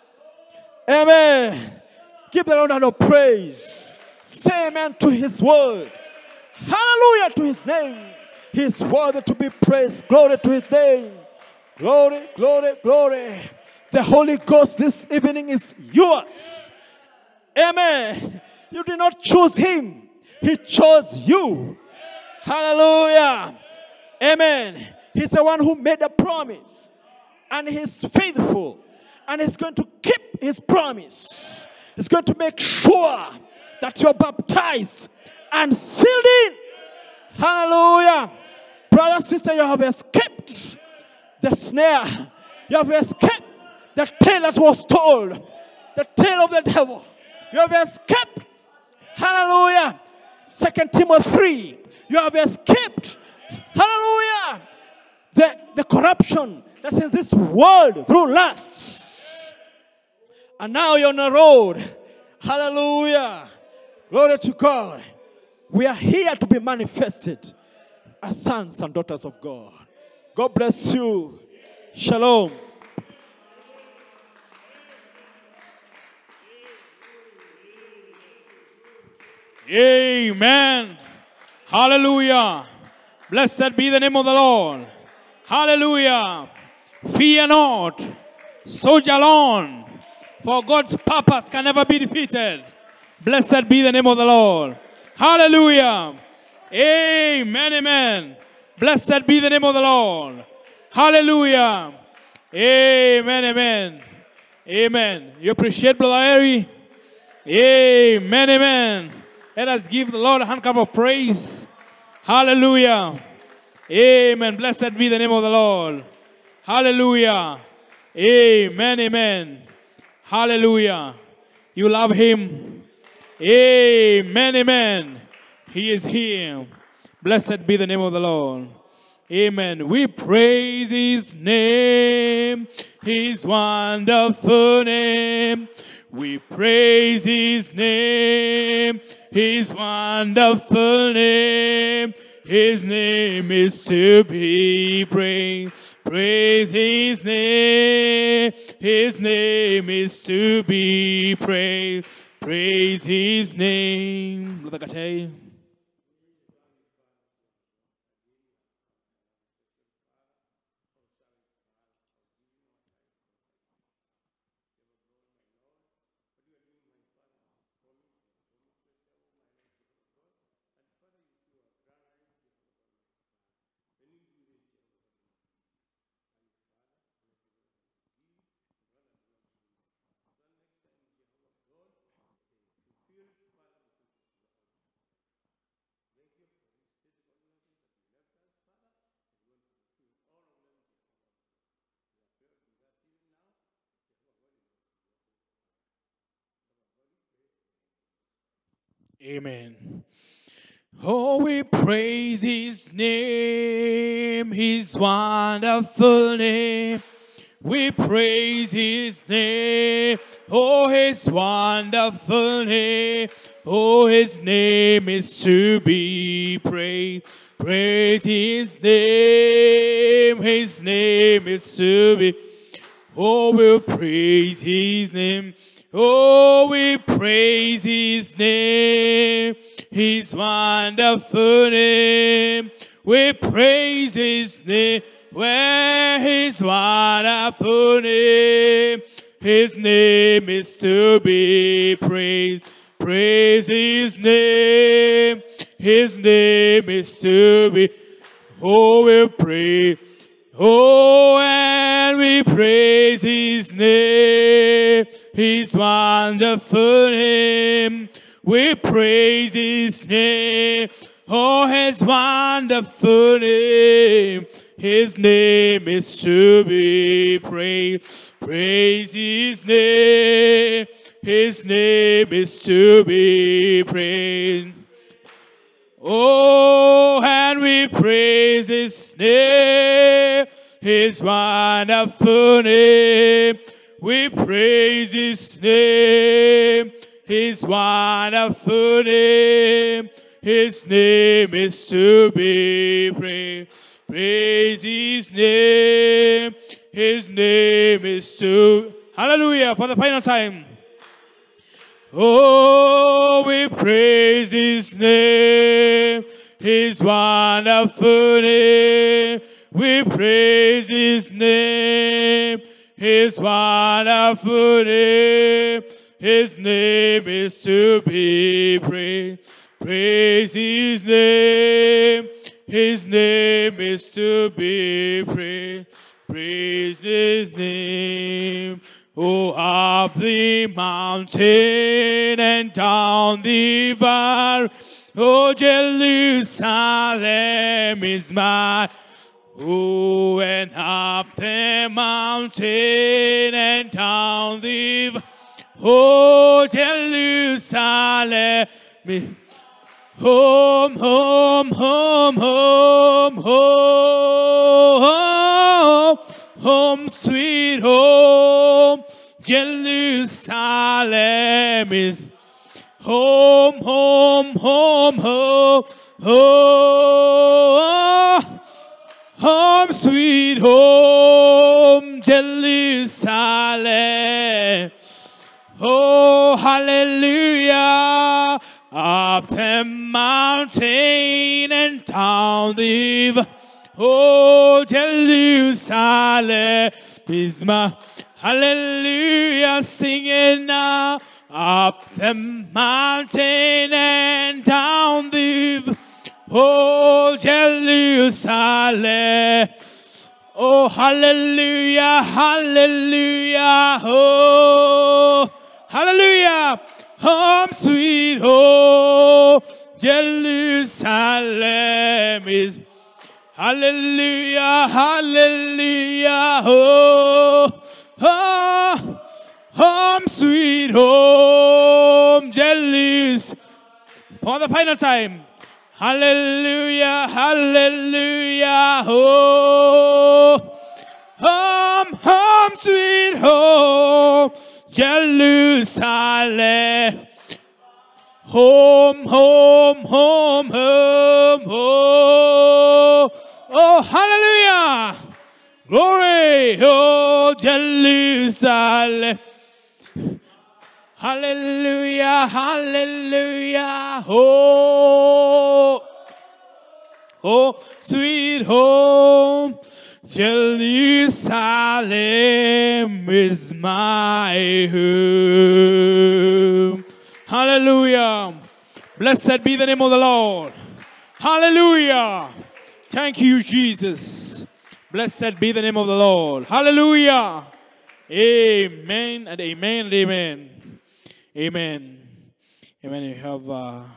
Amen. Give the Lord a praise. Say amen to His word. Hallelujah to His name. He is worthy to be praised. Glory to His name. Glory, glory, glory. The Holy Ghost this evening is yours. Amen. You did not choose Him. He chose you. Hallelujah. Amen. He's the one who made the promise. And He's faithful. And He's going to keep His promise. He's going to make sure that you're baptized and sealed in. Hallelujah. Brother, sister, you have escaped the snare. You have escaped the tale that was told. The tale of the devil. You have escaped. Hallelujah. 2 Timothy 3. You have escaped. Hallelujah. The corruption that's in this world through lust. And now you're on the road. Hallelujah. Glory to God. We are here to be manifested. as sons and daughters of God. God bless you. Shalom.
Amen. Hallelujah. Blessed be the name of the Lord. Hallelujah. Fear not. Soldier on. For God's purpose can never be defeated. Blessed be the name of the Lord. Hallelujah. Amen. Amen. Blessed be the name of the Lord. Hallelujah. Amen. Amen. Amen. You appreciate Brother Harry? Amen. Amen. Let us give the Lord a hand clap of praise. Hallelujah. Amen. Blessed be the name of the Lord. Hallelujah. Amen. Amen. Hallelujah. You love him. Amen. Amen. He is here. Blessed be the name of the Lord. Amen. We praise his name, his wonderful name. We praise his name, his wonderful name. His name is to be praised. Praise his name. His name is to be praised. Praise his name. Brother Katay. Amen. Oh, we praise his name, his wonderful name. We praise his name, oh, his wonderful name. Oh, his name is to be praised. Praise his name is to be. Oh, we'll praise his name. Oh, we praise his name, his wonderful name. We praise his name, where his wonderful name. His name is to be praised. Praise his name is to be. Oh, we'll praise. Oh, and we praise his name, his wonderful name. We praise his name, oh, his wonderful name. His name is to be praised. Praise his name is to be praised. Oh, and we praise his name, his wonderful name. We praise his name, his wonderful name. His name is to be praised. Praise his name is to. Hallelujah, for the final time. Oh, we praise his name, his wonderful name. We praise his name, his wonderful name. His name is to be praised. Praise his name is to be praised. Praise his name. Oh, up the mountain and down the valley. Oh, Jerusalem is mine. Oh, and up the mountain and down the valley. Oh, Jerusalem is home, home, home, home, home, home, sweet home. Jerusalem is home, home, home, home, home. sweet home, Jerusalem. Oh, hallelujah. Up the mountain and down the valley. Oh, Jerusalem is my hallelujah. Sing it now. Up the mountain and down the valley. Oh, Jerusalem. Oh, hallelujah, hallelujah. Oh, hallelujah. Home, sweet home, Jerusalem is. Hallelujah, hallelujah. Oh, oh, home, sweet home, Jerusalem. For the final time. Hallelujah, hallelujah, oh, home, sweet home, Jerusalem. Home, home, home, home, oh, hallelujah, glory, oh, Jerusalem. Hallelujah, hallelujah, oh, sweet home, Jerusalem is my home. Hallelujah. Blessed be the name of the Lord. Hallelujah. Thank you, Jesus. Blessed be the name of the Lord. Hallelujah. Amen and amen and amen. Amen. Amen. You have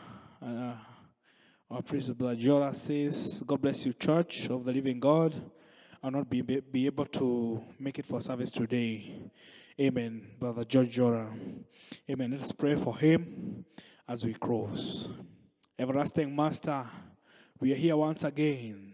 our priest, Brother Jora, says, God bless you, Church of the Living God. I'll not be able to make it for service today. Amen. Brother George Jora. Amen. Let us pray for him as we close. Everlasting Master, we are here once again.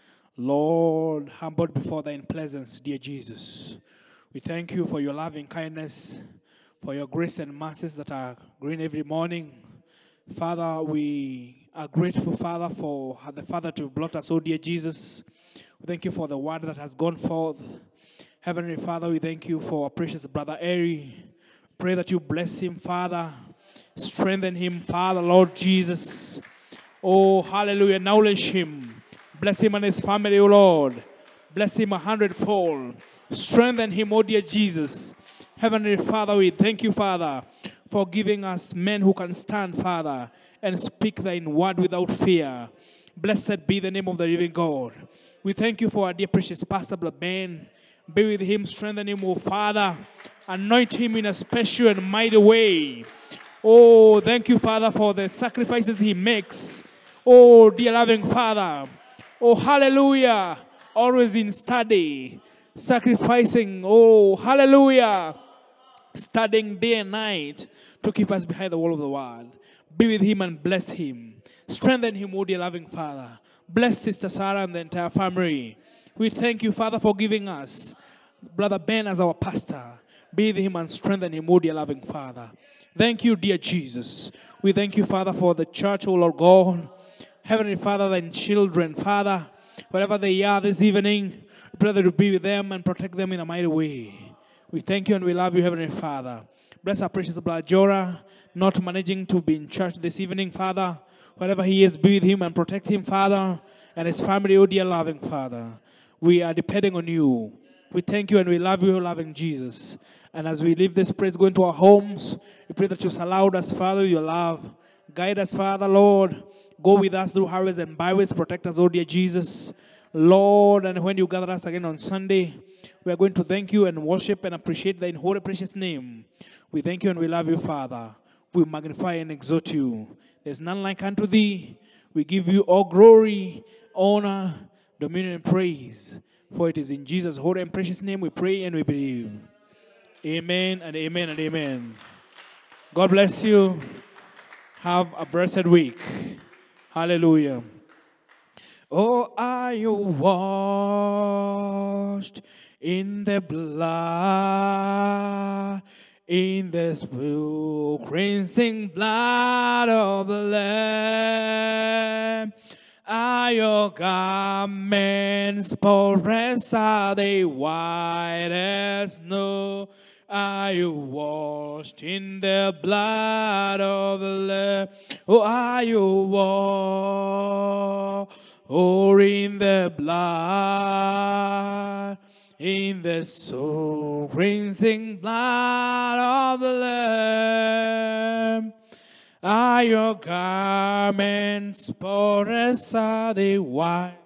Lord, humbled before thine presence, dear Jesus. We thank you for your loving kindness, for your grace and mercies that are green every morning. Father, we are grateful, Father, for the Father to have brought us, oh dear Jesus. We thank you for the word that has gone forth. Heavenly Father, we thank you for our precious brother Eri. Pray that you bless him, Father. Strengthen him, Father, Lord Jesus. Oh, hallelujah. Acknowledge him. Bless him and his family, oh Lord. Bless him 100-fold. Strengthen him, oh dear Jesus. Heavenly Father, we thank you, Father, for giving us men who can stand, Father, and speak thine word without fear. Blessed be the name of the living God. We thank you for our dear precious Pastor Brother Ben. Be with him, strengthen him, oh Father. Anoint him in a special and mighty way. Oh, thank you, Father, for the sacrifices he makes. Oh, dear loving Father. Oh, hallelujah. Always in study, sacrificing. Oh, hallelujah. Studying day and night to keep us behind the wall of the word. Be with him and bless him. Strengthen him, oh dear loving Father. Bless Sister Sarah and the entire family. We thank you, Father, for giving us Brother Ben as our pastor. Be with him and strengthen him, oh dear loving Father. Thank you, dear Jesus. We thank you, Father, for the church, oh Lord God. Heavenly Father, and children, Father, wherever they are this evening, brother, to be with them and protect them in a mighty way. We thank you and we love you, Heavenly Father. Bless our precious brother Jora, not managing to be in church this evening, Father. Wherever he is, be with him and protect him, Father, and his family, oh dear loving Father. We are depending on you. We thank you and we love you, loving Jesus. And as we leave this praise, go into our homes, we pray that you allow us, Father, your love. Guide us, Father, Lord. Go with us through highways and byways. Protect us, oh dear Jesus. Lord, and when you gather us again on Sunday, we are going to thank you and worship and appreciate thine holy precious name. We thank you and we love you, Father. We magnify and exalt you. There's none like unto thee. We give you all glory, honor, dominion, and praise. For it is in Jesus' holy and precious name we pray and we believe. Amen and amen and amen. God bless you. Have a blessed week. Hallelujah. Oh, are you washed in the blood, in the cleansing blood of the Lamb? Are Are your garments spotless? Are they white as snow? Are you washed in the blood of the Lamb? Oh, are you washed in the blood, in the soul cleansing blood of the Lamb? Are your garments spotless? Are they white?